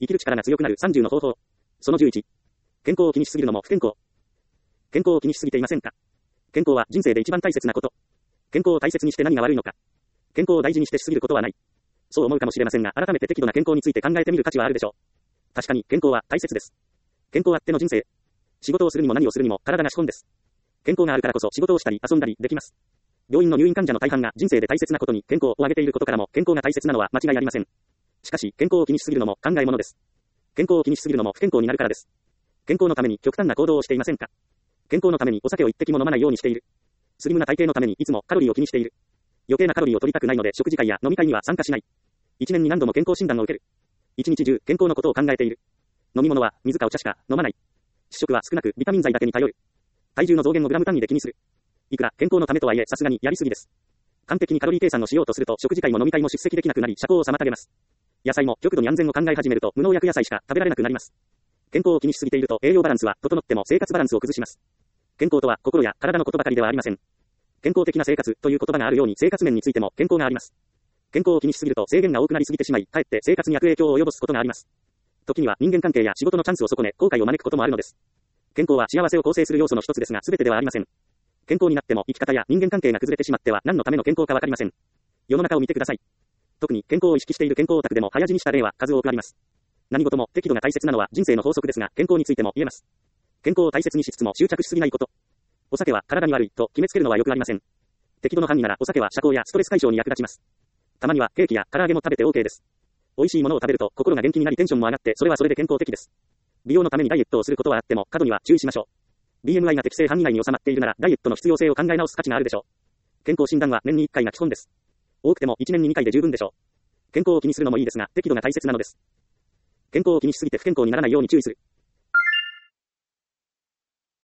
生きる力が強くなる30の方法。その11。健康を気にしすぎるのも不健康。健康を気にしすぎていませんか？健康は人生で一番大切なこと。健康を大切にして何が悪いのか。健康を大事にしてしすぎることはない。そう思うかもしれませんが、改めて適度な健康について考えてみる価値はあるでしょう。確かに健康は大切です。健康あっての人生。仕事をするにも何をするにも体が資本です。健康があるからこそ仕事をしたり遊んだりできます。病院の入院患者の大半が人生で大切なことに健康を挙げていることからも健康が大切なのは間違いありません。しかし健康を気にしすぎるのも考えものです。健康を気にしすぎるのも不健康になるからです。健康のために極端な行動をしていませんか？健康のためにお酒を一滴も飲まないようにしている。スリムな体型のためにいつもカロリーを気にしている。余計なカロリーを取りたくないので食事会や飲み会には参加しない。一年に何度も健康診断を受ける。一日中健康のことを考えている。飲み物は水かお茶しか飲まない。主食は少なくビタミン剤だけに頼る。体重の増減をグラム単位で気にする。いくら健康のためとはいえさすがにやりすぎです。完璧にカロリー計算をしようとすると食事会も飲み会も出席できなくなり社交を妨げます。野菜も極度に安全を考え始めると無農薬野菜しか食べられなくなります。健康を気にしすぎていると栄養バランスは整っても生活バランスを崩します。健康とは心や体のことばかりではありません。健康的な生活という言葉があるように生活面についても健康があります。健康を気にしすぎると制限が多くなりすぎてしまい、かえって生活に悪影響を及ぼすことがあります。時には人間関係や仕事のチャンスを損ね、後悔を招くこともあるのです。健康は幸せを構成する要素の一つですが全てではありません。健康になっても生き方や人間関係が崩れてしまっては何のための健康かわかりません。世の中を見てください。特に健康を意識している健康オタクでも早死にした例は数多くあります。何事も適度が大切なのは人生の法則ですが、健康についても言えます。健康を大切にしつつも執着しすぎないこと。お酒は体に悪いと決めつけるのはよくありません。適度の範囲ならお酒は社交やストレス解消に役立ちます。たまにはケーキや唐揚げも食べて OK です。美味しいものを食べると心が元気になりテンションも上がってそれはそれで健康的です。美容のためにダイエットをすることはあっても過度には注意しましょう。BMI が適正範囲内に収まっているならダイエットの必要性を考え直す価値があるでしょう。健康診断は年に1回が基本です。多くても1年に2回で十分でしょう。健康を気にするのもいいですが適度が大切なのです。健康を気にしすぎて不健康にならないように注意する。